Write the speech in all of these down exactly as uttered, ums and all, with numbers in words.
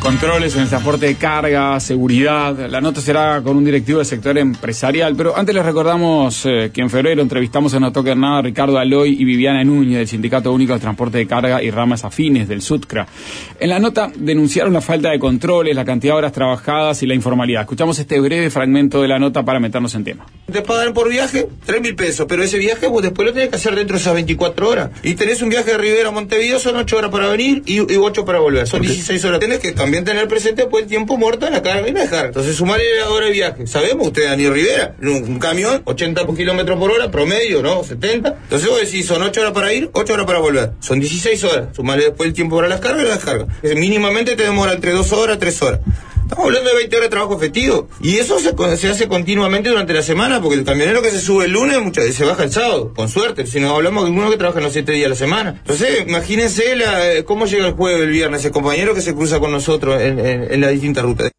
Controles en el transporte de carga, seguridad. La nota será con un directivo del sector empresarial, pero antes les recordamos eh, que en febrero entrevistamos en No Toques Nada a Ricardo Aloy y Viviana Núñez del Sindicato Único de Transporte de Carga y Ramas Afines del SUTCRA. En la nota denunciaron la falta de controles, la cantidad de horas trabajadas y la informalidad. Escuchamos este breve fragmento de la nota para meternos en tema. Te pagan por viaje tres mil pesos, pero ese viaje vos después lo tenés que hacer dentro de esas veinticuatro horas. Y tenés un viaje de Rivera a Montevideo, son ocho horas para venir y, y ocho para volver. Son dieciséis horas. Tenés que también tener presente pues el tiempo muerto en la carga y la descarga. Entonces sumarle la hora de viaje. Sabemos ustedes, Dani Rivera, un, un camión, ochenta kilómetros por hora, promedio, ¿no? setenta. Entonces vos decís, son ocho horas para ir, ocho horas para volver. Son dieciséis horas. Sumarle después el tiempo para las cargas y la descarga. Mínimamente te demora entre dos horas, tres horas. Estamos hablando de veinte horas de trabajo efectivo. Y eso se, se hace continuamente durante la semana, porque el camionero que se sube el lunes muchas veces se baja el sábado, con suerte. Si no hablamos de uno que trabaja los siete días a la semana. Entonces, imagínense la, cómo llega el jueves, el viernes, el compañero que se cruza con nosotros en, en, en las distintas rutas.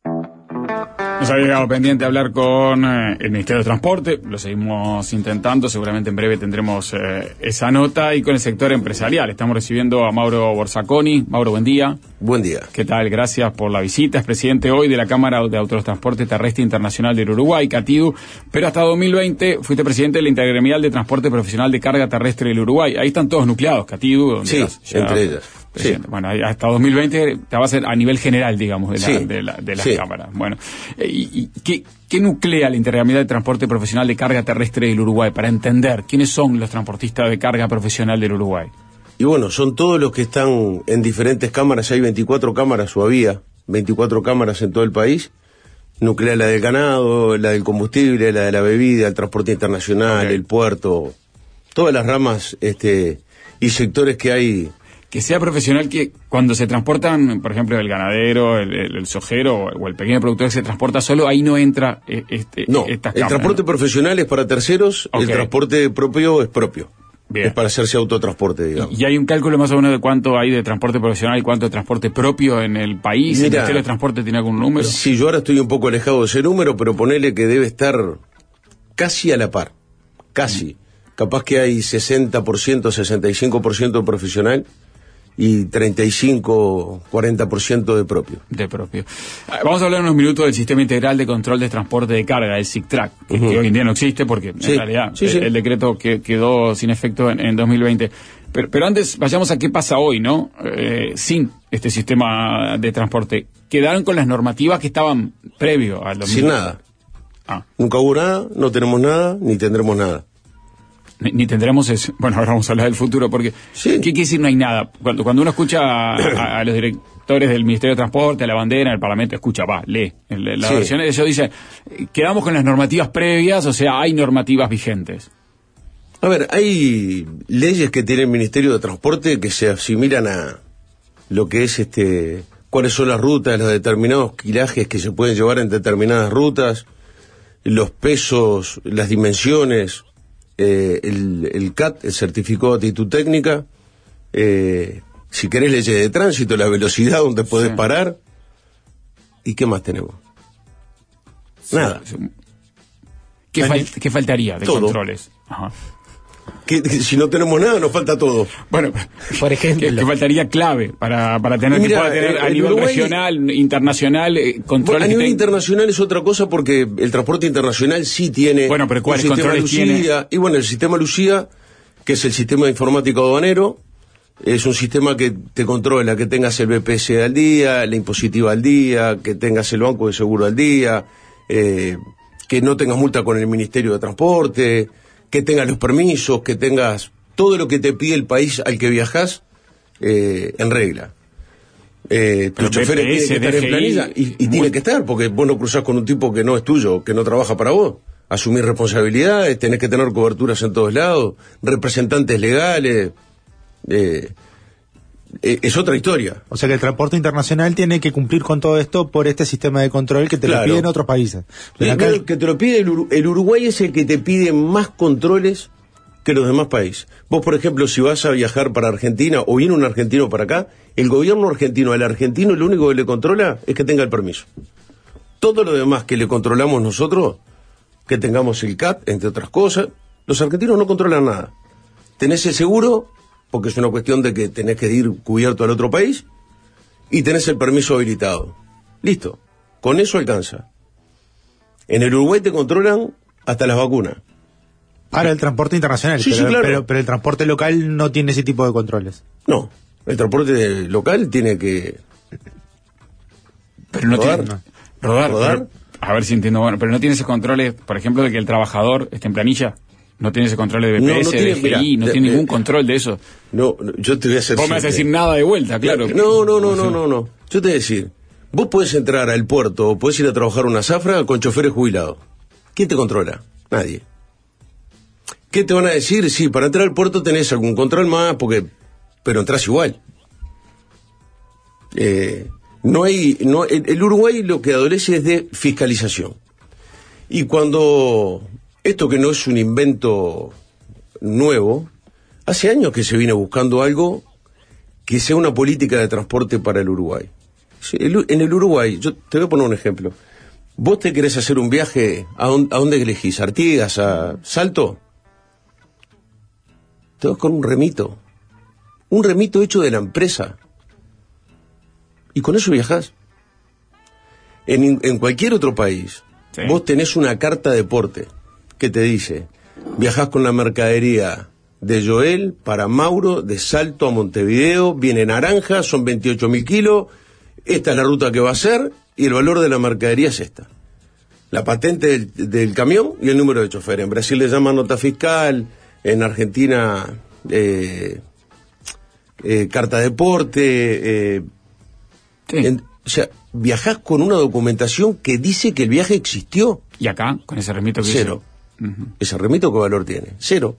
Nos había llegado pendiente hablar con eh, el Ministerio de Transporte, lo seguimos intentando, seguramente en breve tendremos eh, esa nota, y con el sector empresarial. Estamos recibiendo a Mauro Borsaconi. Mauro, buen día. Buen día. ¿Qué tal? Gracias por la visita. Es presidente hoy de la Cámara de Autotransporte Terrestre Internacional del Uruguay, CATIDU, pero hasta dos mil veinte fuiste presidente de la Intergremial de Transporte Profesional de Carga Terrestre del Uruguay. Ahí están todos nucleados, CATIDU. Donde sí, eras, ya, entre ellas. Sí. Bueno, hasta dos mil veinte te va a ser a nivel general, digamos, de la, sí. de la, de las sí. cámaras. Bueno, ¿y, y qué, qué nuclea la Intergremial de Transporte Profesional de Carga Terrestre del Uruguay para entender quiénes son los transportistas de carga profesional del Uruguay? Y bueno, son todos los que están en diferentes cámaras. Hay veinticuatro cámaras, o había veinticuatro cámaras en todo el país. Nuclea la del ganado, la del combustible, la de la bebida, el transporte internacional, okay. el puerto, todas las ramas este y sectores que hay. Que sea profesional, que cuando se transportan, por ejemplo, el ganadero, el, el, el sojero o el pequeño productor que se transporta solo, ahí no entra este, no, estas cámaras. El transporte ¿no? profesional es para terceros, okay. El transporte propio es propio. Bien. Es para hacerse autotransporte, digamos. ¿Y hay un cálculo más o menos de cuánto hay de transporte profesional y cuánto de transporte propio en el país? Mira, ¿El Ministerio de Transporte tiene algún número? Sí, yo ahora estoy un poco alejado de ese número, pero ponele que debe estar casi a la par. Casi. Mm. Capaz que hay sesenta por ciento, sesenta y cinco por ciento profesional y treinta y cinco, cuarenta por ciento de propio. De propio. Vamos a hablar unos minutos del Sistema Integral de Control de Transporte de Carga, el SICTRAC, que, uh-huh. que hoy en día no existe porque sí. en realidad sí, el, sí. el decreto que, quedó sin efecto en, en dos mil veinte. Pero, pero antes vayamos a qué pasa hoy, ¿no? Eh, sin este sistema de transporte. ¿Quedaron con las normativas que estaban previo al dos mil veinte? Sin nada. Ah. Nunca hubo nada, no tenemos nada, ni tendremos nada. Ni, ni tendremos eso. Bueno, ahora vamos a hablar del futuro, porque sí. ¿qué quiere decir no hay nada? Cuando, cuando uno escucha a, a, a los directores del Ministerio de Transporte, a la bandera, el Parlamento, escucha, va, lee. En la sí. versión de ellos dice, quedamos con las normativas previas, o sea, hay normativas vigentes. A ver, hay leyes que tiene el Ministerio de Transporte que se asimilan a lo que es este, cuáles son las rutas, los determinados kilajes que se pueden llevar en determinadas rutas, los pesos, las dimensiones. Eh, el, el C A T, el certificado de actitud técnica, eh, si querés leyes de tránsito, la velocidad donde podés sí. parar, ¿y qué más tenemos? Sí, nada. Sí. ¿Qué, fal ¿Qué faltaría de todo. Controles? Ajá. Que, que si no tenemos nada nos falta todo. Bueno, por ejemplo, que, que faltaría clave para, para tener, Mira, que pueda tener a nivel Uruguay, regional, internacional, eh, controles. Bueno, a nivel ten... internacional es otra cosa porque el transporte internacional sí tiene bueno, pero ¿cuáles un sistema controles Lucía, tiene? Y bueno, el sistema Lucía, que es el sistema informático aduanero, es un sistema que te controla que tengas el B P S al día, la impositiva al día, que tengas el banco de seguro al día, eh, que no tengas multa con el Ministerio de Transporte, que tengas los permisos, que tengas todo lo que te pide el país al que viajás eh, en regla. Eh, los choferes tienen que estar en planilla y, y tienen que estar, porque vos no cruzás con un tipo que no es tuyo, que no trabaja para vos. Asumir responsabilidades, tenés que tener coberturas en todos lados, representantes legales. Eh, eh, es otra historia. O sea que el transporte internacional tiene que cumplir con todo esto por este sistema de control que te claro. lo piden otros países. Pero acá el que te lo pide el, Ur el Uruguay es el que te pide más controles que los demás países. Vos, por ejemplo, si vas a viajar para Argentina o viene un argentino para acá, el gobierno argentino al argentino lo único que le controla es que tenga el permiso. Todo lo demás que le controlamos nosotros, que tengamos el C A T, entre otras cosas, los argentinos no controlan nada. Tenés el seguro, porque es una cuestión de que tenés que ir cubierto al otro país, y tenés el permiso habilitado. Listo. Con eso alcanza. En el Uruguay te controlan hasta las vacunas. Para el transporte internacional, sí, pero, sí, claro. pero, pero el transporte local no tiene ese tipo de controles. No, el transporte local tiene que... Pero no rodar. tiene... Rodar. ¿Rodar? Pero, a ver si entiendo, bueno, pero no tiene esos controles, por ejemplo, de que el trabajador esté en planilla. No tiene ese control de B P S, no, no tiene, de G I, mirá, no de, tiene de, ningún control de eso. No, no, yo te voy a hacer... Vos me vas a decir nada de vuelta, claro. No, no, no, no, no, no. Yo te voy a decir, vos podés entrar al puerto o podés ir a trabajar una zafra con choferes jubilados. ¿Quién te controla? Nadie. ¿Qué te van a decir? Sí, para entrar al puerto tenés algún control más, porque pero entras igual. Eh, no hay, no, el, el Uruguay lo que adolece es de fiscalización. Y cuando esto que no es un invento nuevo, hace años que se viene buscando algo que sea una política de transporte para el Uruguay. En el Uruguay, yo te voy a poner un ejemplo. ¿Vos te querés hacer un viaje? ¿A dónde, a dónde elegís? ¿Artigas? ¿A Salto? Te vas con un remito. Un remito hecho de la empresa. Y con eso viajás. En, en cualquier otro país, sí, vos tenés una carta de porte que te dice, viajás con la mercadería de Joel para Mauro, de Salto a Montevideo, viene naranja, son veintiocho mil kilos, esta es la ruta que va a hacer y el valor de la mercadería es esta. La patente del, del camión y el número de chofer. En Brasil le llaman nota fiscal, en Argentina eh, eh, carta de porte, eh, sí. en, o sea, viajás con una documentación que dice que el viaje existió. ¿Y acá, con ese remito que cero? Hizo? Uh-huh. ¿Ese remito qué valor tiene? Cero.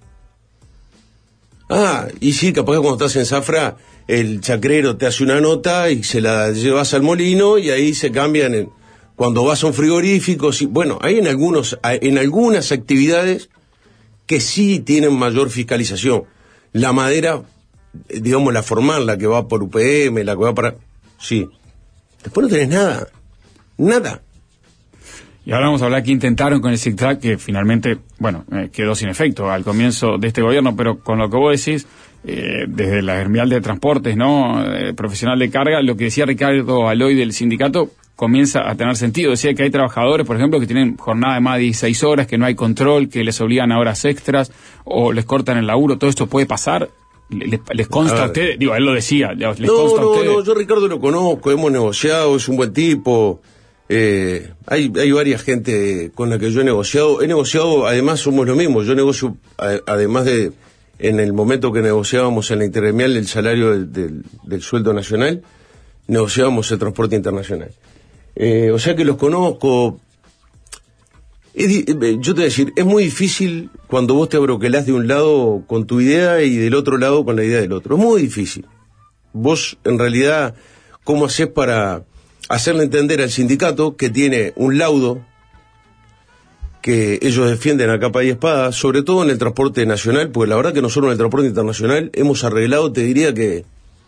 Ah, y sí, capaz que cuando estás en Zafra, el chacrero te hace una nota y se la llevas al molino y ahí se cambian. En, cuando vas a un frigorífico, sí, bueno, hay en algunos, en algunas actividades que sí tienen mayor fiscalización. La madera, digamos, la formal, la que va por U P M, la que va para... Sí. Después no tenés nada. Nada. Y ahora vamos a hablar que intentaron con el zigzag, que finalmente, bueno, eh, quedó sin efecto al comienzo de este gobierno, pero con lo que vos decís, eh, desde la gremial de transportes, ¿no? Eh, profesional de carga, lo que decía Ricardo Aloy del sindicato comienza a tener sentido. Decía que hay trabajadores, por ejemplo, que tienen jornada de más de dieciséis horas, que no hay control, que les obligan a horas extras o les cortan el laburo. ¿Todo esto puede pasar? ¿Les, les consta a, a ustedes? Digo, él lo decía. ¿Les no, consta no, a ustedes? no, yo Ricardo lo conozco, hemos negociado, es un buen tipo. Eh, hay, hay varias gente con la que yo he negociado. He negociado, además somos lo mismo. Yo negocio, a, además de, en el momento que negociábamos en la intergremial el salario del, del, del sueldo nacional, negociábamos el transporte internacional. Eh, o sea que los conozco. Es, yo te voy a decir, es muy difícil cuando vos te abroquelás de un lado con tu idea y del otro lado con la idea del otro. Es muy difícil. Vos, en realidad, ¿cómo hacés para hacerle entender al sindicato que tiene un laudo que ellos defienden a capa y espada, sobre todo en el transporte nacional? Porque la verdad que nosotros en el transporte internacional hemos arreglado, te diría que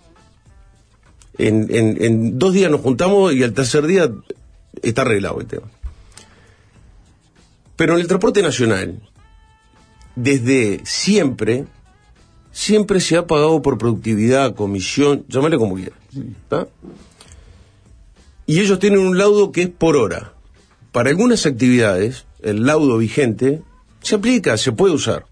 en, en, en dos días nos juntamos y al tercer día está arreglado el tema. Pero en el transporte nacional, desde siempre, siempre se ha pagado por productividad, comisión, llámale como quieras, ¿está? Y ellos tienen un laudo que es por hora. Para algunas actividades, el laudo vigente se aplica, se puede usar.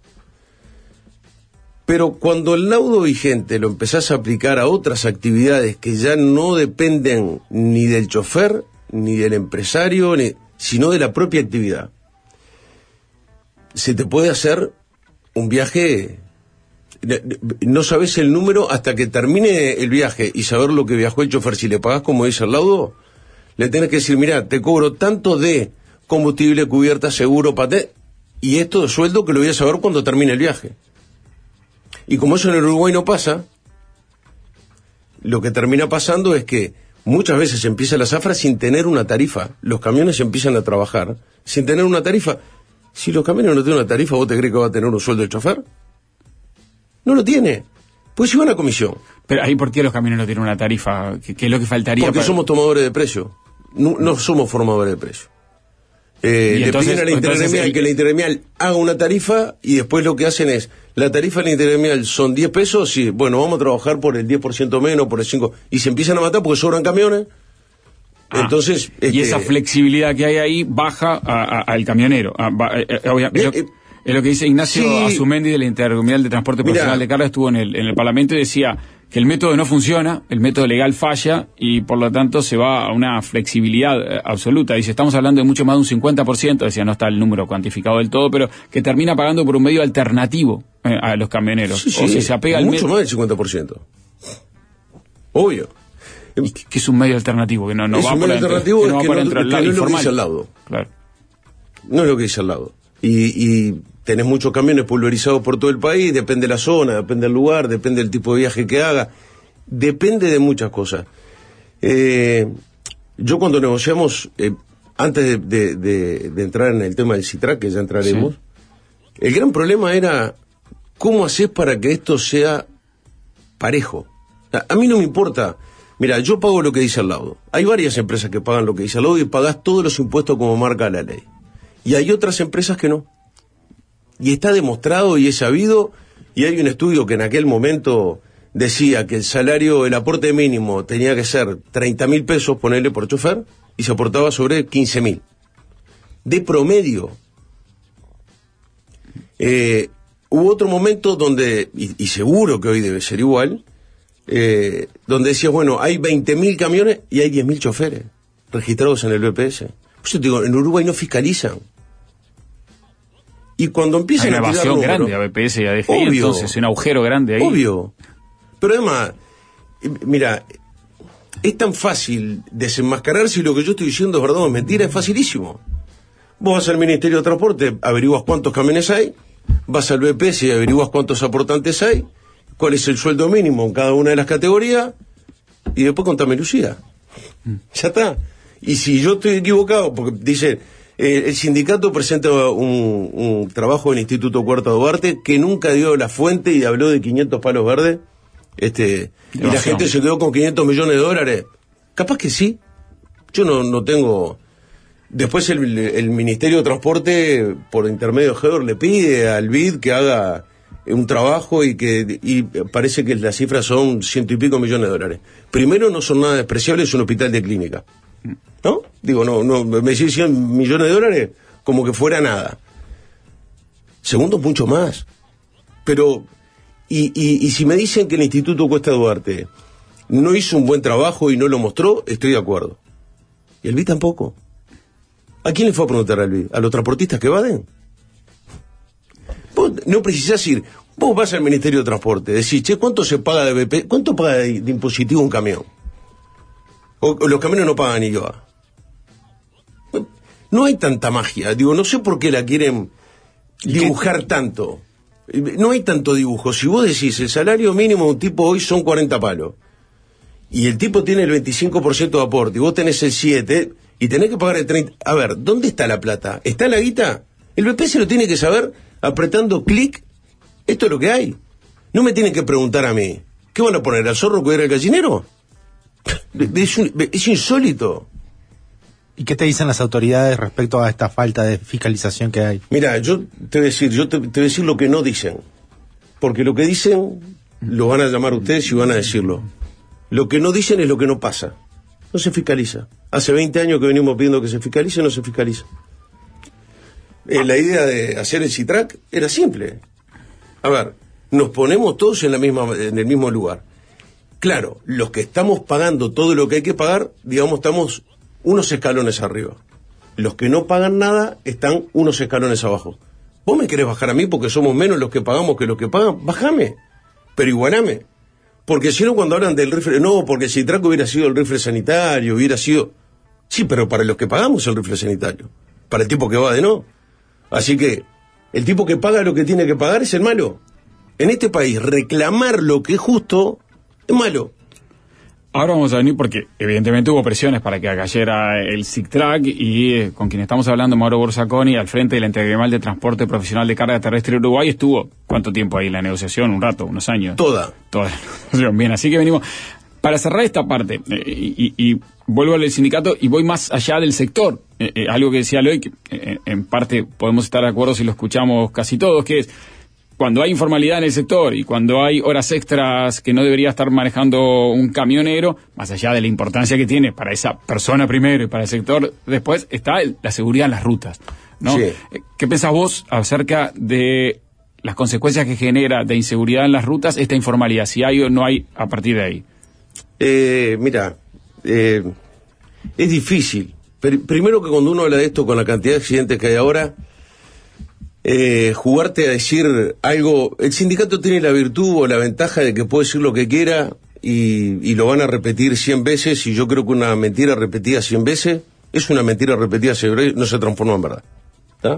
Pero cuando el laudo vigente lo empezás a aplicar a otras actividades que ya no dependen ni del chofer, ni del empresario, ni, sino de la propia actividad, se te puede hacer un viaje, no sabes el número hasta que termine el viaje y saber lo que viajó el chofer. Si le pagás como dice el laudo, le tenés que decir, mirá, te cobro tanto de combustible, cubierta, seguro, paté, y esto de sueldo que lo voy a saber cuando termine el viaje. Y como eso en el Uruguay no pasa, lo que termina pasando es que muchas veces empieza la zafra sin tener una tarifa. Los camiones empiezan a trabajar sin tener una tarifa. Si los camiones no tienen una tarifa, ¿vos te crees que va a tener un sueldo el chofer? No lo tiene. Pues si van a comisión. Pero ahí, ¿por qué los camiones no tienen una tarifa? ¿Qué, qué es lo que faltaría? Porque para... somos tomadores de precio. No, no somos formadores de precio. Eh, le entonces, piden a la intergremial el... que la intergremial haga una tarifa y después lo que hacen es, la tarifa de la intergremial son diez pesos y, bueno, vamos a trabajar por el diez por ciento menos, por el cinco por ciento. Y se empiezan a matar porque sobran camiones. Ah, Entonces, y este, esa flexibilidad que hay ahí baja al camionero. A, a, eh, obviamente, eh, yo, es lo que dice Ignacio sí. Azumendi de la Intergremial de Transporte Profesional de Carga, estuvo en el, en el Parlamento y decía que el método no funciona, el método legal falla y por lo tanto se va a una flexibilidad eh, absoluta. Dice, estamos hablando de mucho más de un cincuenta por ciento, decía, no está el número cuantificado del todo, pero que termina pagando por un medio alternativo eh, a los camioneros. Sí, sí, o si se apega al mucho método. más del cincuenta por ciento. Obvio. ¿Y qué es un medio alternativo? Que no, no es va un por medio dentro, alternativo que es no va que por no, dentro que del no lado es lo que informal. dice al lado. Claro. No es lo que dice al lado. Y, y tenés muchos camiones pulverizados por todo el país, depende de la zona, depende del lugar, depende del tipo de viaje que haga, depende de muchas cosas. Eh, yo cuando negociamos, eh, antes de, de, de, de entrar en el tema del CITRAC, que ya entraremos, sí. El gran problema era cómo haces para que esto sea parejo. A, a mí no me importa. Mira, yo pago lo que dice al lado. Hay varias empresas que pagan lo que dice al lado y pagás todos los impuestos como marca la ley. Y hay otras empresas que no. Y está demostrado y es sabido, y hay un estudio que en aquel momento decía que el salario, el aporte mínimo tenía que ser treinta mil pesos, ponerle por chofer, y se aportaba sobre quince mil. De promedio. Eh, hubo otro momento donde, y, y seguro que hoy debe ser igual, eh, donde decías, bueno, hay veinte mil camiones y hay diez mil choferes registrados en el B P S. Pues yo te digo, en Uruguay no fiscalizan. Y cuando empiezan hay una a tirar evasión números, grande a B P S y a D G I, obvio, entonces un agujero grande ahí. Obvio. Pero además, mira, es tan fácil desenmascarar si lo que yo estoy diciendo es verdad o es mentira, es facilísimo. Vos vas al Ministerio de Transporte, averiguas cuántos camiones hay, vas al B P S y averiguas cuántos aportantes hay, cuál es el sueldo mínimo en cada una de las categorías, y después contame Lucía. Mm. Ya está. Y si yo estoy equivocado, porque dice, eh, el sindicato presenta un, un trabajo del Instituto Cuarta Duarte que nunca dio la fuente y habló de quinientos palos verdes, este, y la gente se quedó con quinientos millones de dólares. Capaz que sí. Yo no, no tengo... Después el, el Ministerio de Transporte, por intermedio de Hedor, le pide al B I D que haga un trabajo y que y parece que las cifras son ciento y pico millones de dólares. Primero, no son nada despreciables, es un hospital de clínica. ¿No? Digo, no, no, me decís cien millones de dólares como que fuera nada. Segundo, mucho más. Pero, y, y, y si me dicen que el Instituto Cuesta Duarte no hizo un buen trabajo y no lo mostró, estoy de acuerdo. Y el B I D tampoco. ¿A quién le fue a preguntar al B I D? ¿A los transportistas que evaden? Vos no precisás ir. Vos vas al Ministerio de Transporte, decís, che, ¿cuánto se paga de B P? ¿Cuánto paga de, de impositivo un camión? O, o los camiones no pagan I V A. No, no hay tanta magia. Digo, no sé por qué la quieren dibujar tanto. No hay tanto dibujo. Si vos decís, el salario mínimo de un tipo hoy son cuarenta palos, y el tipo tiene el veinticinco por ciento de aporte, y vos tenés el siete por ciento, y tenés que pagar el treinta por ciento. A ver, ¿dónde está la plata? ¿Está la guita? El B P S lo tiene que saber apretando clic. Esto es lo que hay. No me tienen que preguntar a mí, ¿qué van a poner, al zorro que era el gallinero? Es, un, es insólito. ¿Y qué te dicen las autoridades respecto a esta falta de fiscalización que hay? Mira, yo te voy a decir, yo te, te voy a decir lo que no dicen. Porque lo que dicen, lo van a llamar ustedes y van a decirlo. Lo que no dicen es lo que no pasa. No se fiscaliza. Hace veinte años que venimos pidiendo que se fiscalice, no se fiscaliza. Eh, la idea de hacer el CITRAC era simple. A ver, nos ponemos todos en la misma, en el mismo lugar. Claro, los que estamos pagando todo lo que hay que pagar, digamos, estamos unos escalones arriba. Los que no pagan nada están unos escalones abajo. ¿Vos me querés bajar a mí porque somos menos los que pagamos que los que pagan? Bájame, pero igualame. Porque si no, cuando hablan del rifle, no, porque si el CITRAC hubiera sido el rifle sanitario, hubiera sido... Sí, pero para los que pagamos el rifle sanitario. Para el tipo que va de no. Así que, el tipo que paga lo que tiene que pagar es el malo. En este país, reclamar lo que es justo es malo. Ahora vamos a venir porque evidentemente hubo presiones para que cayera el CITRAC y eh, con quien estamos hablando, Mauro Borsaconi, al frente de la Intergremial de Transporte Profesional de Carga Terrestre de Uruguay, estuvo, ¿cuánto tiempo ahí en la negociación? Un rato, unos años. Toda. Toda la negociación. Bien, así que venimos... Para cerrar esta parte, eh, y, y, y vuelvo al sindicato y voy más allá del sector, eh, eh, algo que decía Eloy, que eh, en parte podemos estar de acuerdo si lo escuchamos casi todos, que es... cuando hay informalidad en el sector y cuando hay horas extras que no debería estar manejando un camionero, más allá de la importancia que tiene para esa persona primero y para el sector después, está el, la seguridad en las rutas, ¿no? Sí. ¿Qué pensás vos acerca de las consecuencias que genera de inseguridad en las rutas esta informalidad? Si hay o no hay a partir de ahí. Eh, mira, eh, es difícil. Pr- primero que cuando uno habla de esto con la cantidad de accidentes que hay ahora, eh, jugarte a decir algo, el sindicato tiene la virtud o la ventaja de que puede decir lo que quiera y, y lo van a repetir cien veces, y yo creo que una mentira repetida cien veces es una mentira repetida cien veces, no se transforma en verdad. ¿Tá?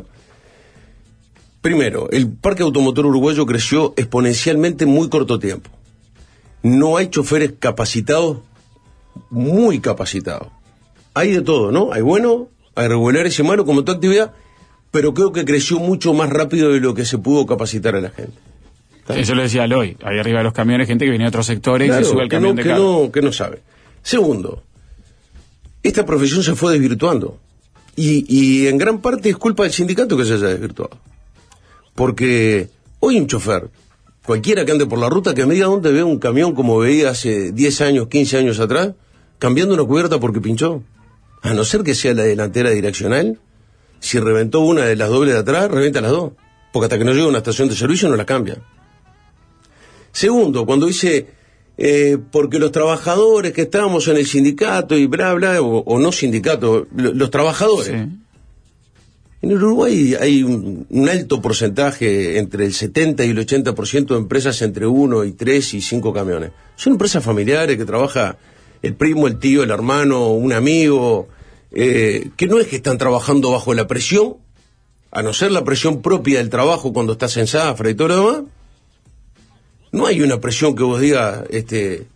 Primero, el parque automotor uruguayo creció exponencialmente en muy corto tiempo. No hay choferes capacitados, muy capacitados. Hay de todo, ¿no? Hay buenos, hay regulares y malos, como toda actividad, pero creo que creció mucho más rápido de lo que se pudo capacitar a la gente. ¿Tá? Eso lo decía Aloy, ahí arriba de los camiones, gente que viene de otros sectores, claro, y se sube al camión no, de que carga. No, que no sabe. Segundo, esta profesión se fue desvirtuando. Y, y en gran parte es culpa del sindicato que se haya desvirtuado. Porque hoy un chofer, cualquiera que ande por la ruta, que me diga dónde ve un camión como veía hace diez años, quince años atrás, cambiando una cubierta porque pinchó. A no ser que sea la delantera direccional, si reventó una de las dobles de atrás, reventa las dos. Porque hasta que no llega a una estación de servicio no la cambia. Segundo, cuando dice, eh, porque los trabajadores que estábamos en el sindicato y bla, bla, o, o no sindicato, lo, los trabajadores. Sí. En Uruguay hay un, un alto porcentaje, entre el setenta y el ochenta por ciento de empresas entre uno y tres y cinco camiones. Son empresas familiares que trabaja el primo, el tío, el hermano, un amigo, eh, que no es que están trabajando bajo la presión, a no ser la presión propia del trabajo cuando estás en zafra y todo lo demás. No hay una presión que vos digas, este,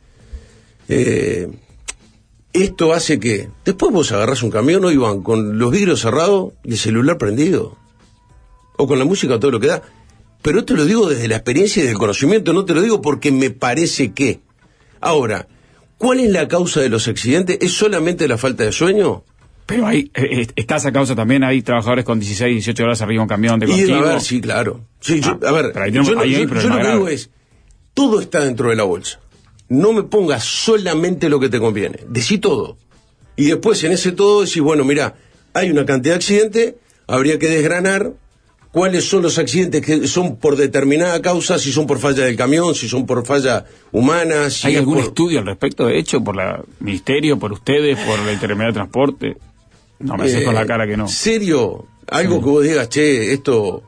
eh, esto hace que... Después vos agarrás un camión, o iban con los vidrios cerrados y el celular prendido, o con la música, todo lo que da. Pero esto lo digo desde la experiencia y del conocimiento, no te lo digo porque me parece que... Ahora, ¿cuál es la causa de los accidentes? ¿Es solamente la falta de sueño? Pero hay, eh, está esa causa también, hay trabajadores con dieciséis, dieciocho horas arriba de un camión de contigo. Y a ver, sí, claro. Sí, ah, yo, a ver, ahí tenemos, yo, ahí yo, hay yo, yo lo que digo es, todo está dentro de la bolsa. No me pongas solamente lo que te conviene, decí todo. Y después en ese todo decís, bueno, mira, hay una cantidad de accidentes, habría que desgranar cuáles son los accidentes que son por determinada causa, si son por falla del camión, si son por falla humana. Si ¿Hay algún por... estudio al respecto, de hecho, por el Ministerio, por ustedes, por la Intermediaria de Transporte? No me haces eh, con la cara que no. ¿Serio? Algo sí. Que vos digas, che, esto...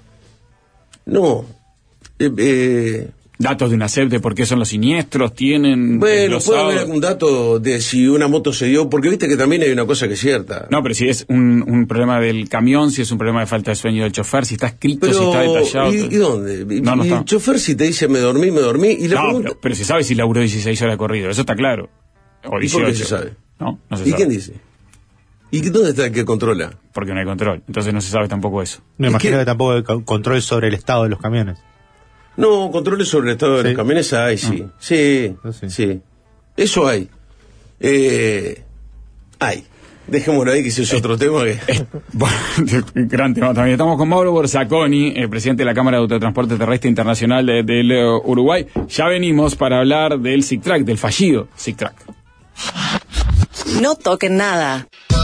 No. Eh, eh... Datos de una C E P de por qué son los siniestros, tienen... Bueno, puede haber algún dato de si una moto se dio, porque viste que también hay una cosa que es cierta. No, pero si es un, un problema del camión, si es un problema de falta de sueño del chofer, si está escrito, pero, si está detallado... ¿Y, ¿y dónde? No, no y está. El chofer si te dice me dormí, me dormí, y le no, pregunto... pero, pero se sabe si laburó dieciséis horas de corrido, eso está claro. O dieciocho. ¿Y por qué se sabe? No, no se ¿Y sabe. quién dice? ¿Y dónde está el que controla? Porque no hay control, entonces no se sabe tampoco eso. Me imagino que... que tampoco hay control sobre el estado de los camiones. No, controles sobre el estado de sí. los camiones hay, sí. Ah. Sí, sí, sí. Eso hay. Eh, hay. Dejémoslo ahí, que ese es otro eh, tema que... Eh, bueno, gran tema también. Estamos con Mauro Borsaconi, eh, presidente de la Cámara de Autotransporte Terrestre Internacional del de, de Uruguay. Ya venimos para hablar del SICTRAC, del fallido SICTRAC. No toquen nada.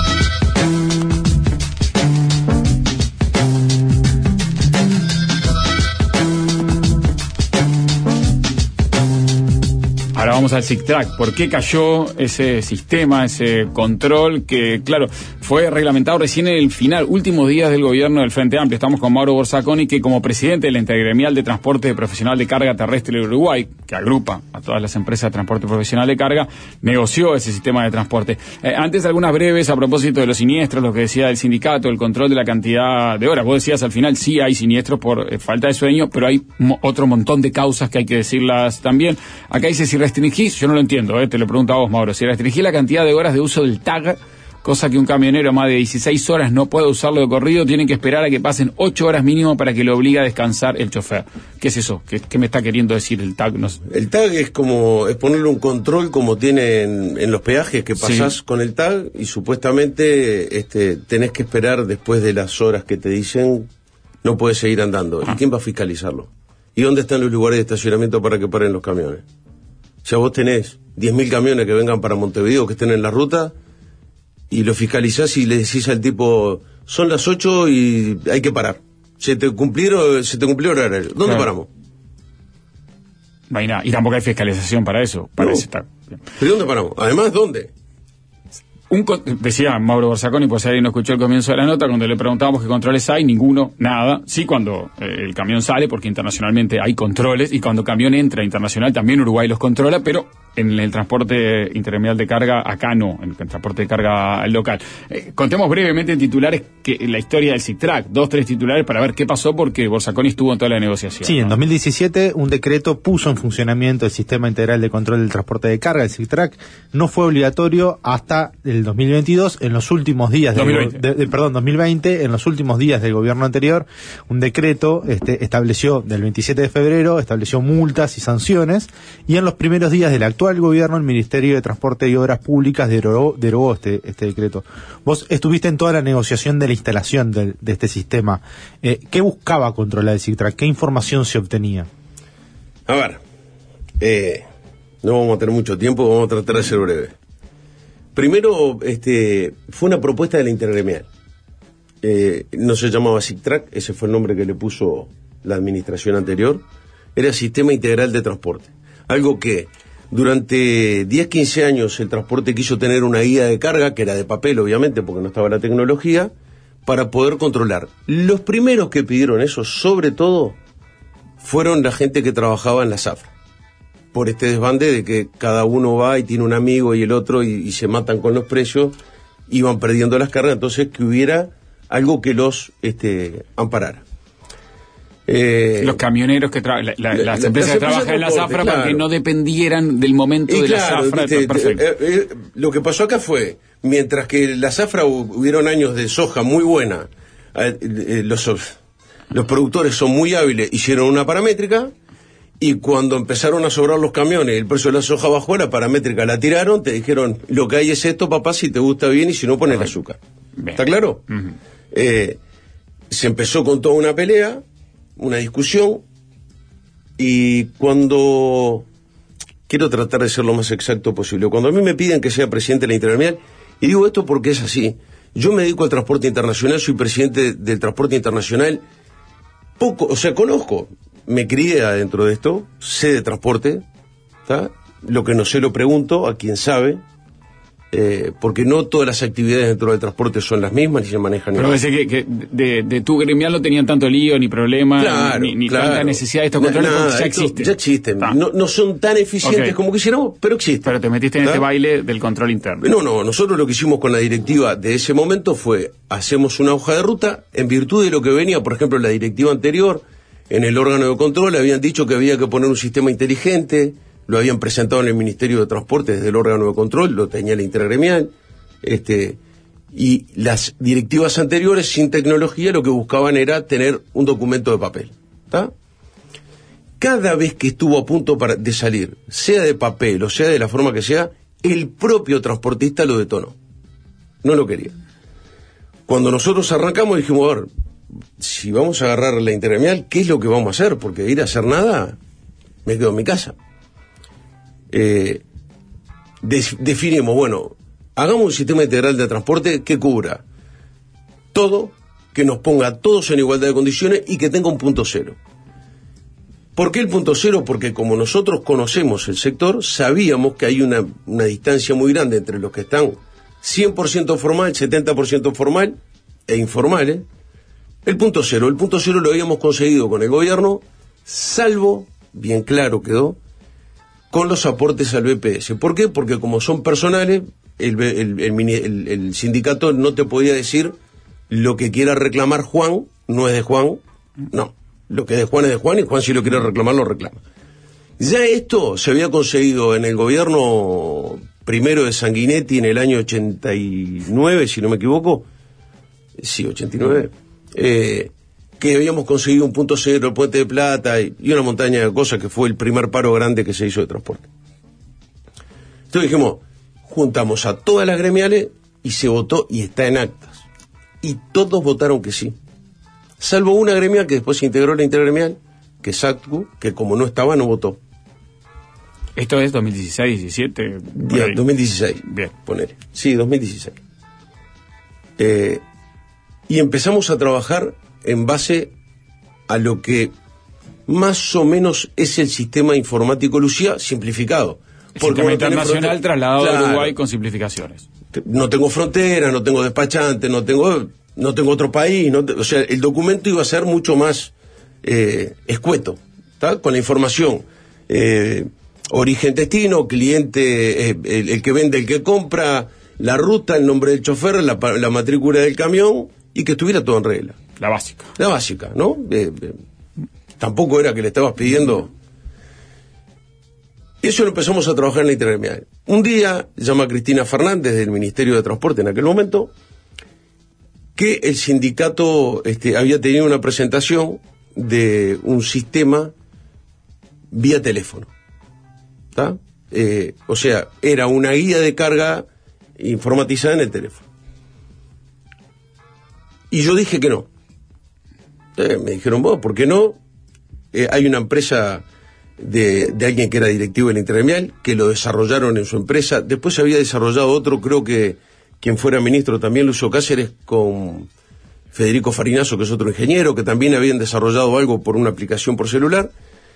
Ahora vamos al SICTRAC. ¿Por qué cayó ese sistema, ese control que, claro, fue reglamentado recién en el final, últimos días del gobierno del Frente Amplio? Estamos con Mauro Borsaconi, que como presidente de la Intergremial de Transporte Profesional de Carga Terrestre de Uruguay, que agrupa a todas las empresas de transporte profesional de carga, negoció ese sistema de transporte. Eh, antes, algunas breves a propósito de los siniestros, lo que decía el sindicato, el control de la cantidad de horas. Vos decías al final, sí hay siniestros por eh, falta de sueño, pero hay mo- otro montón de causas que hay que decirlas también. Acá dice, si restringís, yo no lo entiendo, eh, te lo pregunto a vos, Mauro, si restringís la cantidad de horas de uso del tag, cosa que un camionero más de dieciséis horas no puede usarlo de corrido, tienen que esperar a que pasen ocho horas mínimo para que lo obligue a descansar el chofer. ¿Qué es eso? ¿Qué, qué me está queriendo decir el tag? No sé. El tag es como, es ponerle un control como tienen en los peajes, que pasás sí. con el tag y supuestamente este, tenés que esperar después de las horas que te dicen, no puedes seguir andando. Ah. ¿Y quién va a fiscalizarlo? ¿Y dónde están los lugares de estacionamiento para que paren los camiones? O sea, vos tenés diez mil camiones que vengan para Montevideo, que estén en la ruta, y lo fiscalizás y le decís al tipo, son las ocho y hay que parar. Se te cumplieron, se te cumplió el horario. ¿Dónde claro. paramos? No hay nada. Y tampoco hay fiscalización para eso. Para no. ese ta- ¿Pero dónde paramos? Además, ¿dónde? Un, decía Mauro Borsaconi, pues alguien no escuchó el comienzo de la nota, cuando le preguntábamos qué controles hay, ninguno, nada. Sí, cuando eh, el camión sale, porque internacionalmente hay controles, y cuando el camión entra internacional, también Uruguay los controla, pero en el transporte intermedial de carga, acá no, en el transporte de carga local. Eh, contemos brevemente en titulares que la historia del SICTRAC, dos, tres titulares para ver qué pasó, porque Borsaconi estuvo en toda la negociación. Sí, ¿no? En dos mil diecisiete un decreto puso en funcionamiento el Sistema Integral de Control del Transporte de Carga, el SICTRAC. No fue obligatorio hasta el dos mil veintidós, en los últimos días del, dos mil veinte. De, de, perdón, dos mil veinte, en los últimos días del gobierno anterior, un decreto este, estableció, del veintisiete de febrero, estableció multas y sanciones, y en los primeros días del actual gobierno, el Ministerio de Transporte y Obras Públicas derogó, derogó este, este decreto. Vos estuviste en toda la negociación de la instalación de, de este sistema. Eh, ¿Qué buscaba controlar el SICTRAC? ¿Qué información se obtenía? A ver, eh, no vamos a tener mucho tiempo, vamos a tratar de ser breve. Primero, este, fue una propuesta de la Intergremial. Eh, no se llamaba SICTRAC, ese fue el nombre que le puso la administración anterior. Era Sistema Integral de Transporte. Algo que durante diez, quince años el transporte quiso tener una guía de carga, que era de papel, obviamente, porque no estaba la tecnología, para poder controlar. Los primeros que pidieron eso, sobre todo, fueron la gente que trabajaba en la zafra. Por este desbande de que cada uno va y tiene un amigo y el otro y, y se matan con los precios, iban perdiendo las cargas, entonces que hubiera algo que los este, amparara. Eh, los camioneros que trabajan, la, la, las la, empresas que trabajan en la zafra, claro, para que no dependieran del momento y de claro, la zafra. Viste, perfecto. Eh, eh, lo que pasó acá fue, mientras que la zafra hubieron años de soja muy buena, eh, eh, los, los productores son muy hábiles, hicieron una paramétrica, y cuando empezaron a sobrar los camiones, el precio de la soja bajó, la paramétrica la tiraron, te dijeron, lo que hay es esto, papá, si te gusta bien, y si no, pones el azúcar. Bien. ¿Está claro? Uh-huh. eh, se empezó con toda una pelea, una discusión, y cuando quiero tratar de ser lo más exacto posible, cuando a mí me piden que sea presidente de la Intergremial, y digo esto porque es así, yo me dedico al transporte internacional, soy presidente del transporte internacional, poco, o sea, conozco, me crié adentro de esto, sé de transporte, ¿tá? Lo que no sé lo pregunto a quien sabe, Eh, porque no todas las actividades dentro del transporte son las mismas ni se manejan. Pero parece que, que de, de tu gremial no tenían tanto lío, ni problema, claro, ni, ni claro. tanta necesidad de estos controles, Nada, porque ya existen. Ya existen. Ah. No, no son tan eficientes okay. como quisiéramos, pero existen. Pero te metiste en ¿tá? este baile del control interno. No, no, nosotros lo que hicimos con la directiva de ese momento fue, hacemos una hoja de ruta, en virtud de lo que venía, por ejemplo, la directiva anterior, en el órgano de control habían dicho que había que poner un sistema inteligente, lo habían presentado en el Ministerio de Transporte desde el órgano de control, lo tenía la Intergremial. Este, y las directivas anteriores sin tecnología lo que buscaban era tener un documento de papel, ¿tá? Cada vez que estuvo a punto para, de salir, sea de papel o sea de la forma que sea, el propio transportista lo detonó, no lo quería. Cuando nosotros arrancamos dijimos, a ver, si vamos a agarrar la Intergremial, ¿qué es lo que vamos a hacer? Porque ir a hacer nada, me quedo en mi casa. Eh, de, definimos, bueno, hagamos un sistema integral de transporte que cubra todo, que nos ponga a todos en igualdad de condiciones y que tenga un punto cero. ¿Por qué el punto cero? Porque como nosotros conocemos el sector, sabíamos que hay una, una distancia muy grande entre los que están cien por ciento formal, setenta por ciento formal e informales. El punto cero, el punto cero lo habíamos conseguido con el gobierno, salvo, bien claro quedó, con los aportes al B P S. ¿Por qué? Porque como son personales, El, el, el, el, el sindicato no te podía decir lo que quiera reclamar Juan, no es de Juan, no, lo que es de Juan es de Juan y Juan si lo quiere reclamar lo reclama. Ya esto se había conseguido en el gobierno primero de Sanguinetti en el año ochenta y nueve, si no me equivoco, sí, ochenta y nueve, eh, que habíamos conseguido un punto cero, el Puente de Plata y, y una montaña de cosas que fue el primer paro grande que se hizo de transporte. Entonces dijimos, juntamos a todas las gremiales y se votó y está en actas. Y todos votaron que sí. Salvo una gremial que después se integró a la Intergremial, que es Satco, que como no estaba no votó. ¿Esto es dos mil dieciséis, diecisiete? Día, dos mil dieciséis. Bien. Ponele. Sí, dos mil dieciséis. Eh, y empezamos a trabajar en base a lo que más o menos es el sistema informático Lucía simplificado. El sistema internacional trasladado claro, a Uruguay con simplificaciones. No tengo fronteras, no tengo despachante, no tengo, no tengo otro país. No te, o sea, el documento iba a ser mucho más eh, escueto, ¿tá? Con la información. Eh, origen, destino, cliente, eh, el, el que vende, el que compra, la ruta, el nombre del chofer, la, la matrícula del camión, y que estuviera todo en regla. La básica. La básica, ¿no? Eh, eh, tampoco era que le estabas pidiendo. Eso lo empezamos a trabajar en la intergremial. Un día llama Cristina Fernández del Ministerio de Transporte en aquel momento, que el sindicato este, había tenido una presentación de un sistema vía teléfono. ¿Tá? Eh, o sea, era una guía de carga informatizada en el teléfono. Y yo dije que no. Eh, me dijeron, vos, ¿por qué no? Eh, hay una empresa de, de alguien que era directivo de la intergremial, que lo desarrollaron en su empresa. Después se había desarrollado otro, creo que quien fuera ministro también, Lucio Cáceres, con Federico Farinazo, que es otro ingeniero, que también habían desarrollado algo por una aplicación por celular.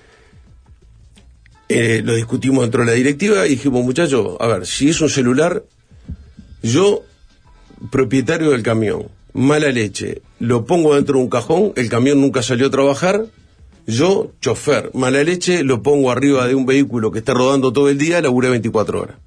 Eh, lo discutimos dentro de la directiva y dijimos, muchachos, a ver, si es un celular, yo, propietario del camión, mala leche, lo pongo dentro de un cajón, el camión nunca salió a trabajar, yo, chofer, mala leche, lo pongo arriba de un vehículo que está rodando todo el día, laburé veinticuatro horas.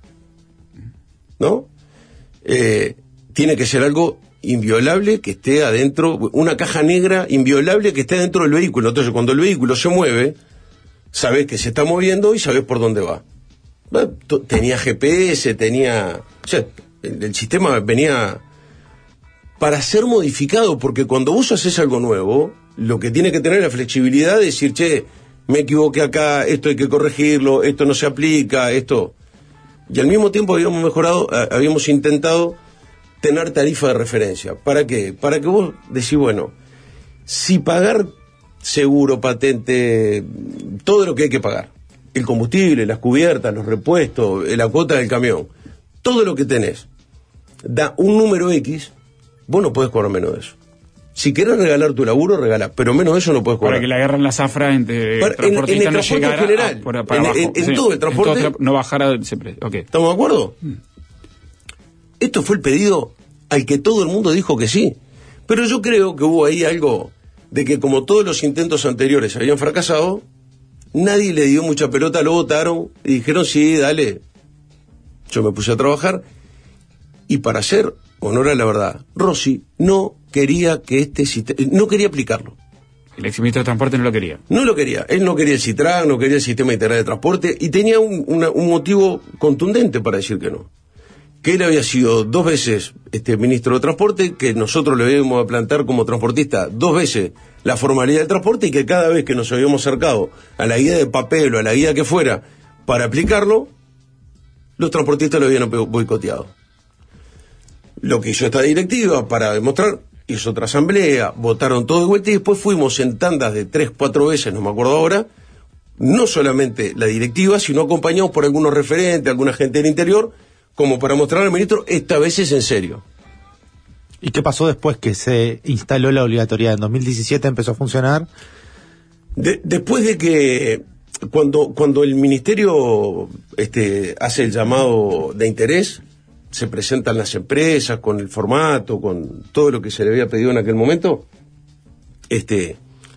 ¿No? Eh, tiene que ser algo inviolable que esté adentro, una caja negra inviolable que esté dentro del vehículo. Entonces, cuando el vehículo se mueve, sabes que se está moviendo y sabes por dónde va. Tenía G P S, tenía... O sea, el, el sistema venía para ser modificado, porque cuando vos haces algo nuevo, lo que tiene que tener es la flexibilidad de decir, che, me equivoqué acá, esto hay que corregirlo, esto no se aplica, esto... Y al mismo tiempo habíamos mejorado, habíamos intentado tener tarifa de referencia. ¿Para qué? Para que vos decís, bueno, si pagar seguro, patente, todo lo que hay que pagar, el combustible, las cubiertas, los repuestos, la cuota del camión, todo lo que tenés, da un número X, vos no podés cobrar menos de eso. Si querés regalar tu laburo, regala, pero menos de eso no podés cobrar. Para que la guerra en la zafra entre para, transportistas en, en el no transporte llegara general, a, por, para en, abajo. En, en sí, todo el transporte. En todo, no bajara ese precio. Okay. ¿Estamos de acuerdo? Mm. Esto fue el pedido al que todo el mundo dijo que sí. Pero yo creo que hubo ahí algo de que, como todos los intentos anteriores habían fracasado, nadie le dio mucha pelota, lo votaron y dijeron, sí, dale. Yo me puse a trabajar y, para hacer honor a la verdad, Rossi no quería que este sistema, no quería aplicarlo. El exministro de Transporte no lo quería. No lo quería. Él no quería el CITRAN, no quería el Sistema Integral de Transporte, y tenía un, una, un motivo contundente para decir que no. Que él había sido dos veces este ministro de Transporte, que nosotros le íbamos a plantar como transportista dos veces la formalidad del transporte, y que cada vez que nos habíamos acercado a la guía de papel o a la guía que fuera para aplicarlo, los transportistas lo habían boicoteado. Lo que hizo esta directiva para demostrar, hizo otra asamblea, votaron todo de vuelta, y después fuimos en tandas de tres, cuatro veces, no me acuerdo ahora, no solamente la directiva, sino acompañados por algunos referentes, alguna gente del interior, como para mostrar al ministro, esta vez es en serio. ¿Y qué pasó después que se instaló la obligatoriedad? ¿En dos mil diecisiete empezó a funcionar? De, después de que, cuando, cuando el ministerio este, hace el llamado de interés, se presentan las empresas con el formato, con todo lo que se le había pedido en aquel momento, este,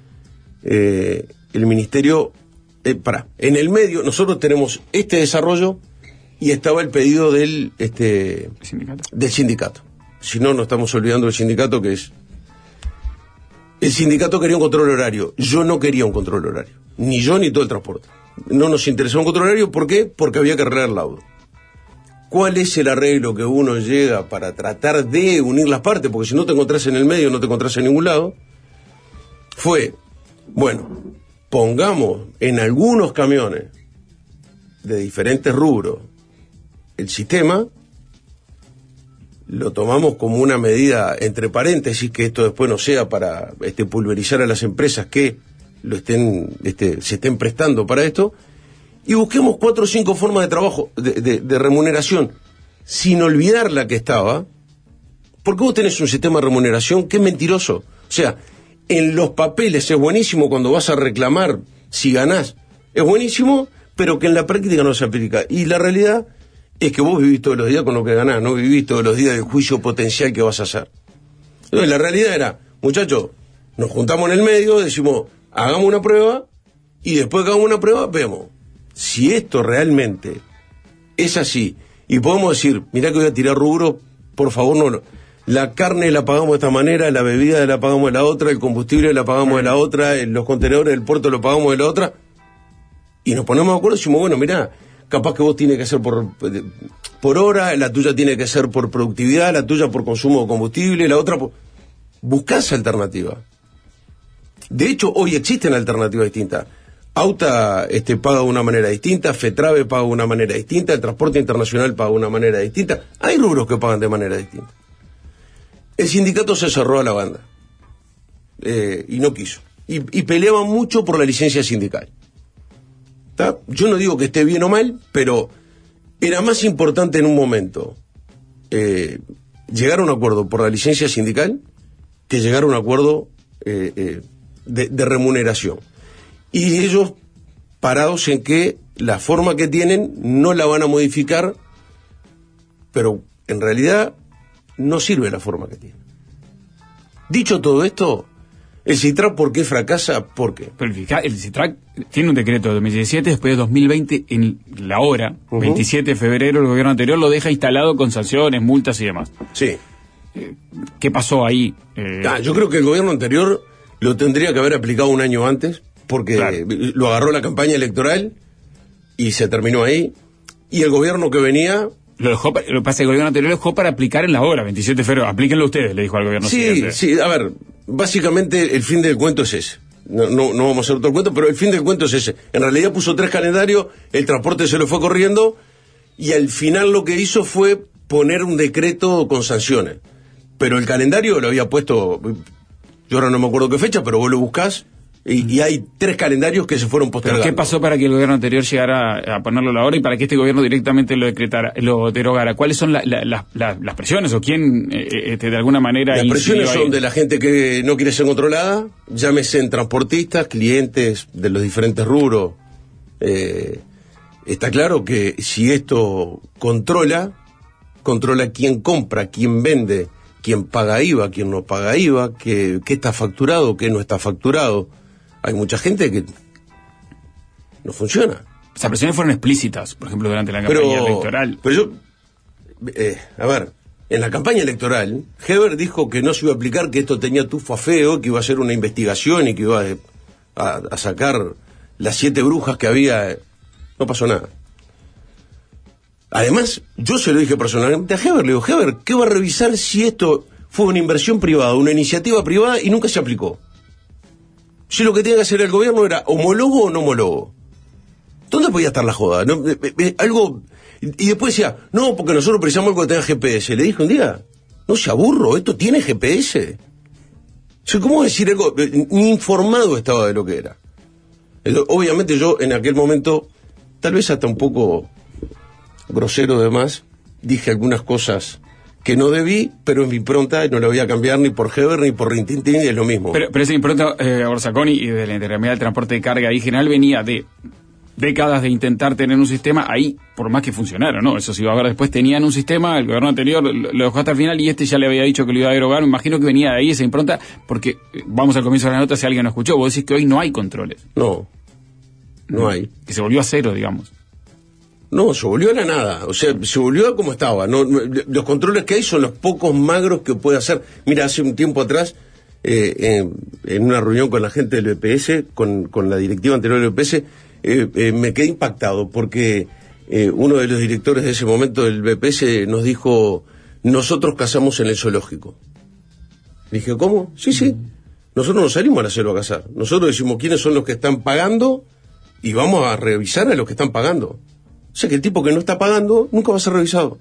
eh, el ministerio, eh, pará, en el medio nosotros tenemos este desarrollo y estaba el pedido del, este, ¿Sindicato? del sindicato. Si no, nos estamos olvidando del sindicato, que es... El sindicato quería un control horario. Yo no quería un control horario. Ni yo ni todo el transporte. No nos interesaba un control horario. ¿Por qué? Porque había que arreglar el laudo. ¿Cuál es el arreglo que uno llega para tratar de unir las partes? Porque si no te encontrás en el medio, no te encontrás en ningún lado. Fue, bueno, pongamos en algunos camiones de diferentes rubros el sistema, lo tomamos como una medida, entre paréntesis, que esto después no sea para este, pulverizar a las empresas que lo estén, este, se estén prestando para esto, y busquemos cuatro o cinco formas de trabajo, de, de, de remuneración, sin olvidar la que estaba, porque vos tenés un sistema de remuneración que es mentiroso. O sea, en los papeles es buenísimo cuando vas a reclamar si ganás, es buenísimo, pero que en la práctica no se aplica. Y la realidad es que vos vivís todos los días con lo que ganás, no vivís todos los días del juicio potencial que vas a hacer. Entonces la realidad era, muchachos, nos juntamos en el medio, decimos, hagamos una prueba, y después que hagamos una prueba, vemos si esto realmente es así. Y podemos decir, mirá que voy a tirar rubro, por favor, no, no. La carne la pagamos de esta manera, la bebida la pagamos de la otra, el combustible la pagamos de la otra, los contenedores del puerto lo pagamos de la otra. Y nos ponemos de acuerdo y decimos, bueno, mirá, capaz que vos tiene que ser por, por hora, la tuya tiene que ser por productividad, la tuya por consumo de combustible, la otra por... Buscás alternativa. De hecho, hoy existen alternativas distintas. AUTA este, paga de una manera distinta, FETRAVE paga de una manera distinta, el transporte internacional paga de una manera distinta. Hay rubros que pagan de manera distinta. El sindicato se cerró a la banda eh, y no quiso. Y, y peleaban mucho por la licencia sindical. ¿Tá? Yo no digo que esté bien o mal, pero era más importante en un momento eh, llegar a un acuerdo por la licencia sindical que llegar a un acuerdo eh, eh, de, de remuneración. Y ellos parados en que la forma que tienen no la van a modificar, pero en realidad no sirve la forma que tienen. Dicho todo esto, el CITRAC, ¿por qué fracasa? ¿Por qué? Pero el CITRAC tiene un decreto de dos mil diecisiete, después de dos mil veinte, en la hora, uh-huh. veintisiete de febrero, el gobierno anterior lo deja instalado con sanciones, multas y demás. Sí. Eh, ¿Qué pasó ahí? Eh, ah, yo creo que el gobierno anterior lo tendría que haber aplicado un año antes, porque claro, lo agarró la campaña electoral y se terminó ahí. Y el gobierno que venía... Lo dejó, lo que pasa es que el gobierno anterior lo dejó para aplicar en la hora, veintisiete de febrero. Aplíquenlo ustedes, le dijo al gobierno sí, siguiente. Sí, a ver, básicamente el fin del cuento es ese. No, no, no vamos a hacer todo el cuento, pero el fin del cuento es ese. En realidad puso tres calendarios, el transporte se lo fue corriendo, y al final lo que hizo fue poner un decreto con sanciones. Pero el calendario lo había puesto, yo ahora no me acuerdo qué fecha, pero vos lo buscás, y, y hay tres calendarios que se fueron postergando. ¿Pero qué pasó para que el gobierno anterior llegara a ponerlo a la hora y para que este gobierno directamente lo decretara, lo derogara? ¿Cuáles son la, la, la, la, las presiones o quién eh, este, de alguna manera... Las presiones son de la gente que no quiere ser controlada, llámese en transportistas, clientes de los diferentes rubros. Eh, está claro que si esto controla, controla quién compra, quién vende, quién paga I V A, quién no paga I V A, qué, qué está facturado, qué no está facturado. Hay mucha gente que no funciona. Esas presiones fueron explícitas, por ejemplo, durante la campaña pero, electoral. Pero yo, eh, a ver, en la campaña electoral, Heber dijo que no se iba a aplicar, que esto tenía tufo feo, que iba a hacer una investigación y que iba a, a, a sacar las siete brujas que había. No pasó nada. Además, yo se lo dije personalmente a Heber, le digo, Heber, ¿qué va a revisar si esto fue una inversión privada, una iniciativa privada y nunca se aplicó? Si lo que tenía que hacer el gobierno era homólogo o no homólogo. ¿Dónde podía estar la joda? ¿No? Eh, eh, algo... Y después decía, no, porque nosotros precisamos algo que tenga G P S. Le dije un día, no se aburro, esto tiene G P S. O sea, ¿cómo decir algo? Ni informado estaba de lo que era. Entonces, obviamente yo en aquel momento, tal vez hasta un poco grosero de más, dije algunas cosas que no debí, pero en mi impronta no la voy a cambiar ni por Heber ni por Rintintín, es lo mismo. Pero, pero esa impronta, eh, Orsaconi, y de la intermedial del transporte de carga ahí general venía de décadas de intentar tener un sistema ahí, por más que funcionara, ¿no? Eso sí va a ver después, tenían un sistema, el gobierno anterior lo, lo dejó hasta el final y este ya le había dicho que lo iba a derogar. Me imagino que venía de ahí esa impronta, porque eh, vamos al comienzo de la nota si alguien no escuchó, vos decís que hoy no hay controles. No, no hay. Que se volvió a cero, digamos. No, se volvió a la nada, o sea, se volvió a como estaba. No, no, los controles que hay son los pocos magros que puede hacer. Mira, hace un tiempo atrás, eh, en, en una reunión con la gente del B P S, con, con la directiva anterior del B P S, eh, eh, me quedé impactado porque eh, uno de los directores de ese momento del B P S nos dijo, nosotros cazamos en el zoológico. Dije, ¿cómo? Sí, sí, nosotros no salimos a la selva a cazar. Nosotros decimos quiénes son los que están pagando y vamos a revisar a los que están pagando. O sea que el tipo que no está pagando nunca va a ser revisado.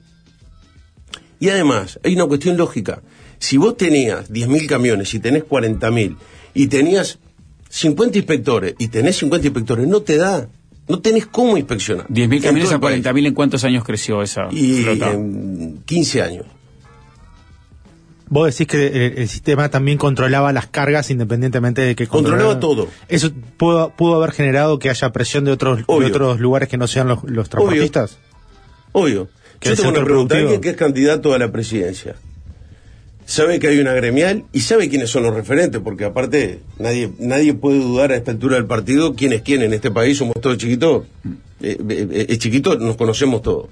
Y además, hay una cuestión lógica. Si vos tenías diez mil camiones y tenés cuarenta mil y tenías cincuenta inspectores y tenés cincuenta inspectores, no te da, no tenés cómo inspeccionar. diez mil camiones a cuarenta mil, ¿en cuántos años creció esa y flota? En quince años. Vos decís que el, el sistema también controlaba las cargas independientemente de que controlaba todo. ¿Eso pudo, pudo haber generado que haya presión de otros, de otros lugares que no sean los, los transportistas? Obvio. Obvio. Yo tengo una pregunta. Alguien que es candidato a la presidencia sabe que hay una gremial y sabe quiénes son los referentes, porque aparte nadie nadie puede dudar a esta altura del partido quién es quién en este país. Somos todos chiquitos, eh, eh, es chiquito, nos conocemos todos.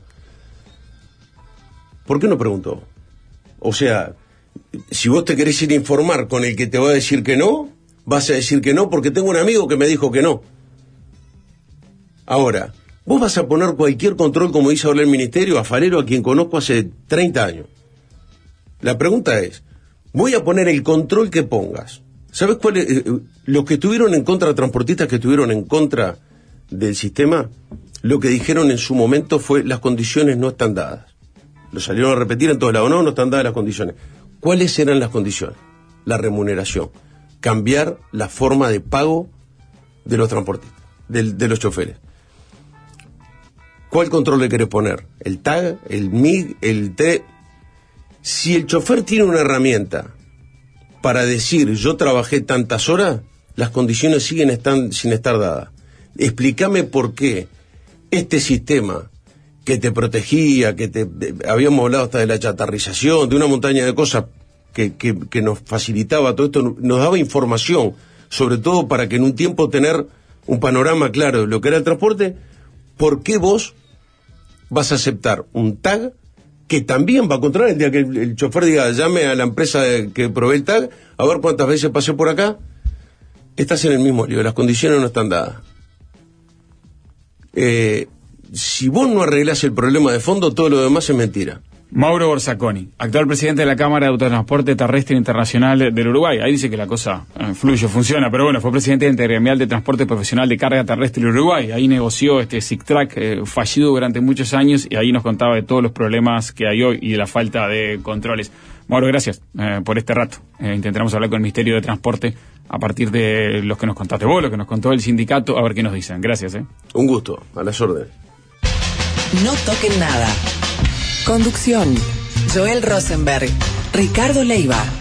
¿Por qué no preguntó? O sea, si vos te querés ir a informar con el que te va a decir que no, vas a decir que no porque tengo un amigo que me dijo que no. Ahora, vos vas a poner cualquier control, como dice ahora el ministerio, a Falero, a quien conozco hace treinta años. La pregunta es, voy a poner el control que pongas. ¿Sabes cuál es? Eh, los que estuvieron en contra, transportistas que estuvieron en contra del sistema, lo que dijeron en su momento fue las condiciones no están dadas. Lo salieron a repetir en todos lados, no, no están dadas las condiciones. ¿Cuáles eran las condiciones? La remuneración. Cambiar la forma de pago de los transportistas, de, de los choferes. ¿Cuál control le querés poner? ¿El T A G? ¿El M I G? ¿El T? Si el chofer tiene una herramienta para decir yo trabajé tantas horas, las condiciones siguen están, sin estar dadas. Explícame por qué este sistema que te protegía, que te de, habíamos hablado hasta de la chatarrización, de una montaña de cosas que, que, que nos facilitaba todo esto, nos daba información, sobre todo para que en un tiempo tener un panorama claro de lo que era el transporte. ¿Por qué vos vas a aceptar un T A G que también va a controlar el día que el, el chofer diga, llame a la empresa de, que provee el T A G, a ver cuántas veces pasé por acá? Estás en el mismo lío, las condiciones no están dadas. Eh, si vos no arreglás el problema de fondo, todo lo demás es mentira. Mauro Borsaconi, actual presidente de la Cámara de Autotransporte Terrestre Internacional del Uruguay. Ahí dice que la cosa eh, fluye, funciona, pero bueno, fue presidente intergremial de Transporte Profesional de Carga Terrestre del Uruguay. Ahí negoció este SICTRAC eh, fallido durante muchos años y ahí nos contaba de todos los problemas que hay hoy y de la falta de controles. Mauro, gracias eh, por este rato. Eh, intentaremos hablar con el Ministerio de Transporte a partir de los que nos contaste vos, lo que nos contó el sindicato, a ver qué nos dicen. Gracias. Eh. Un gusto, a las órdenes. No toquen nada. Conducción: Joel Rosenberg, Ricardo Leiva.